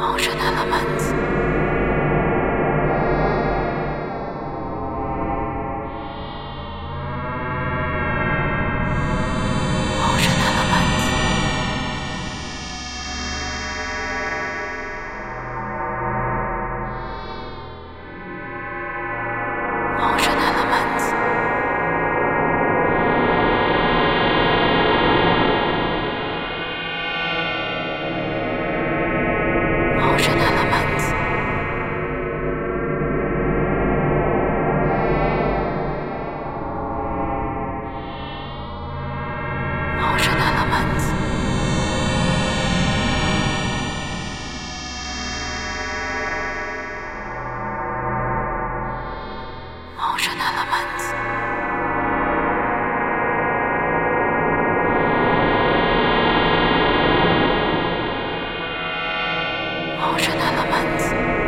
Ocean elements. Ocean elements. Ocean elements. Ocean elements. Ocean elements. Ocean elements. Ocean elements.